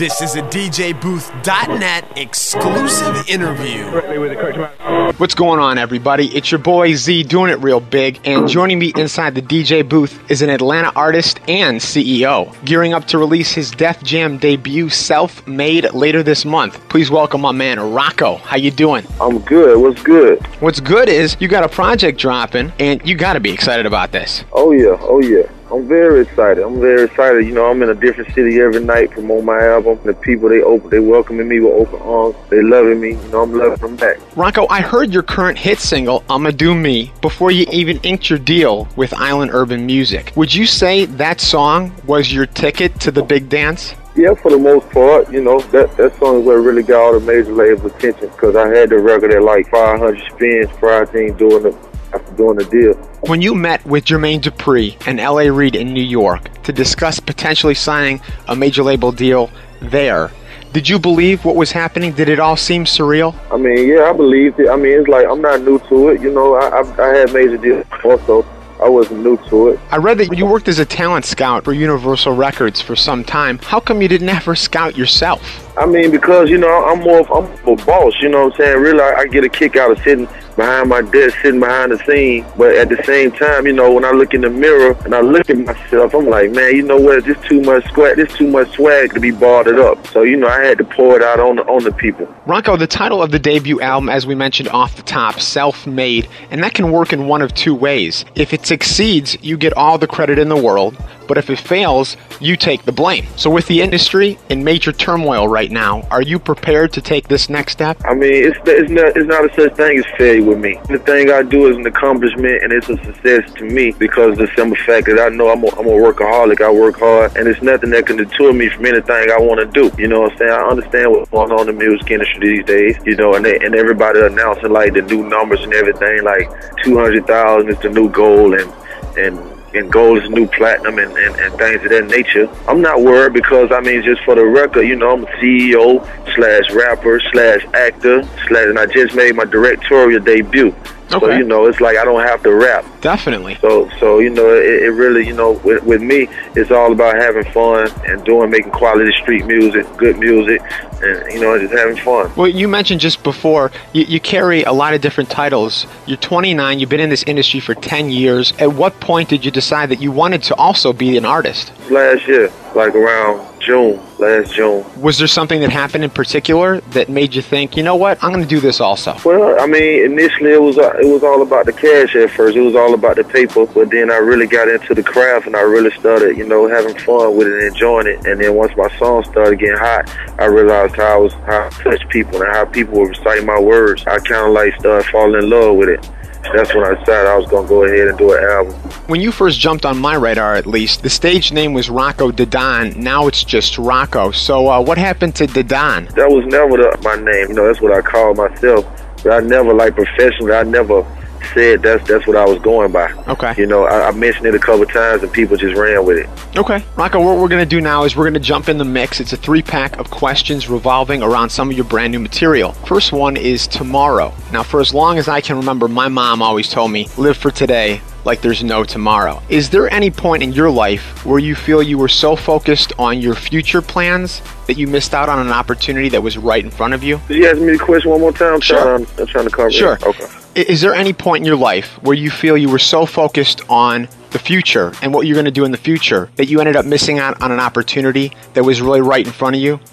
This is a DJBooth.net exclusive interview. What's going on, everybody? It's your boy Z, doing it real big, and joining me inside the DJ booth is an Atlanta artist and CEO, gearing up to release his Def Jam debut, Self-Made, later this month. Please welcome my man, Rocco. How you doing? I'm good. What's good? What's good is you got a project dropping, and you got to be excited about this. Oh yeah. I'm very excited. You know, I'm in a different city every night promoting my album. The people, they welcoming me with open arms. They loving me. You know, I'm loving them back. Rocco, I heard your current hit single, I'ma Do Me, before you even inked your deal with Island Urban Music. Would you say that song was your ticket to the big dance? Yeah, for the most part, you know, that song is what really got all the major labels' attention, because I had the record at like 500 spins prior to after doing the deal. When you met with Jermaine Dupri and L.A. Reid in New York to discuss potentially signing a major label deal there, did you believe what was happening? Did it all seem surreal? I mean, yeah, I believed it. I mean, it's like, I'm not new to it. You know, I had major deals also. I wasn't new to it. I read that you worked as a talent scout for Universal Records for some time. How come you didn't ever scout yourself? I mean, because, you know, I'm a boss, you know what I'm saying? Really, I get a kick out of sitting behind my desk, sitting behind the scene. But at the same time, you know, when I look in the mirror and I look at myself, I'm like, man, you know what? This too much swag to be bottled up. So, you know, I had to pour it out on the people. Rocco, the title of the debut album, as we mentioned off the top, Self-Made, and that can work in one of two ways. If it succeeds, you get all the credit in the world. But if it fails, you take the blame. So with the industry in major turmoil right now, are you prepared to take this next step? I mean, it's not a such thing as failure with me. The thing I do is an accomplishment, and it's a success to me because of the simple fact that I know I'm a workaholic. I work hard, and it's nothing that can deter me from anything I want to do. You know what I'm saying? I understand what's going on in the music industry these days, you know, and everybody announcing like the new numbers and everything, like 200,000 is the new goal, and gold is new platinum and things of that nature. I'm not worried because, I mean, just for the record, you know, I'm a CEO / rapper / actor and I just made my directorial debut. Okay. So, you know, it's like I don't have to rap. Definitely. So you know, it really, you know, with me, it's all about having fun and making quality street music, good music, and, you know, just having fun. Well, you mentioned just before, you carry a lot of different titles. You're 29, you've been in this industry for 10 years. At what point did you decide that you wanted to also be an artist? Last year, like around last June. Was there something that happened in particular that made you think, you know what, I'm going to do this also? Well, I mean, initially it was all about the cash at first. It was all about the paper, but then I really got into the craft and I really started, you know, having fun with it and enjoying it. And then once my song started getting hot, I realized how I touched people and how people were reciting my words. I kind of like started falling in love with it. That's when I decided I was going to go ahead and do an album. When you first jumped on my radar, at least, the stage name was Rocco DaDon. Now it's just Rocco. So what happened to DaDon? That was never my name. You know, that's what I call myself. But I never, like, professionally, I never said that's what I was going by. Okay. You know, I mentioned it a couple times and people just ran with it. Okay. Rocco, what we're going to do now is we're going to jump in the mix. It's a 3-pack of questions revolving around some of your brand new material. First one is tomorrow. Now, for as long as I can remember, my mom always told me, live for today like there's no tomorrow. Is there any point in your life where you feel you were so focused on your future plans that you missed out on an opportunity that was right in front of you? Could you ask me the question one more time? Sure. I'm trying to cover Sure. it. Okay. Is there any point in your life where you feel you were so focused on the future and what you're going to do in the future that you ended up missing out on an opportunity that was really right in front of you?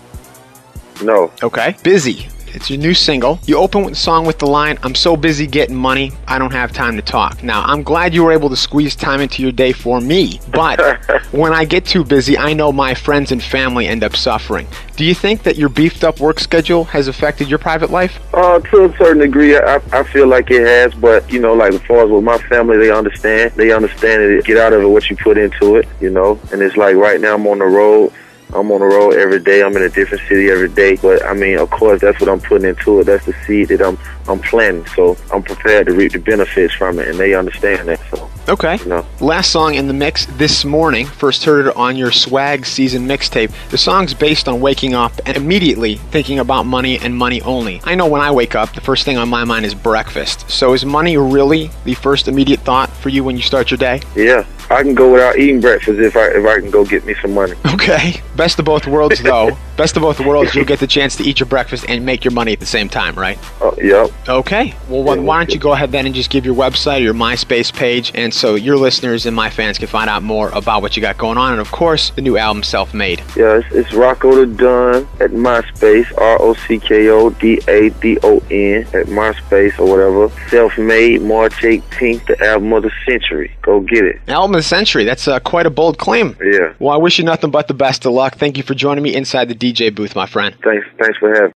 No. Okay. Busy. It's your new single. You open with the song with the line, I'm so busy getting money, I don't have time to talk. Now, I'm glad you were able to squeeze time into your day for me, but when I get too busy, I know my friends and family end up suffering. Do you think that your beefed up work schedule has affected your private life? To a certain degree, I feel like it has, but, you know, like as far as with my family, they understand. They understand it. Get out of it what you put into it, you know, and it's like right now I'm on the road. I'm on the road every day. I'm in a different city every day. But, I mean, of course, that's what I'm putting into it. That's the seed that I'm planting. So I'm prepared to reap the benefits from it, and they understand that. So Okay. You know? Last song in the mix this morning. First heard it on your Swag Season mixtape. The song's based on waking up and immediately thinking about money and money only. I know when I wake up, the first thing on my mind is breakfast. So is money really the first immediate thought for you when you start your day? Yeah. I can go without eating breakfast if I can go get me some money. Okay. Best of both worlds, though. Best of both worlds, you'll get the chance to eat your breakfast and make your money at the same time, right? Yep. Okay. Well, why don't you go ahead then and just give your website or your MySpace page, and so your listeners and my fans can find out more about what you got going on, and of course, the new album, Self-Made. Yeah, it's Rocko the Don at MySpace, ROCKODADON at MySpace or whatever. Self-Made, March 18th, the album of the century. Go get it. Album of the century. That's quite a bold claim. Yeah. Well, I wish you nothing but the best of luck. Thank you for joining me inside the DJ booth, my friend. Thanks for having me.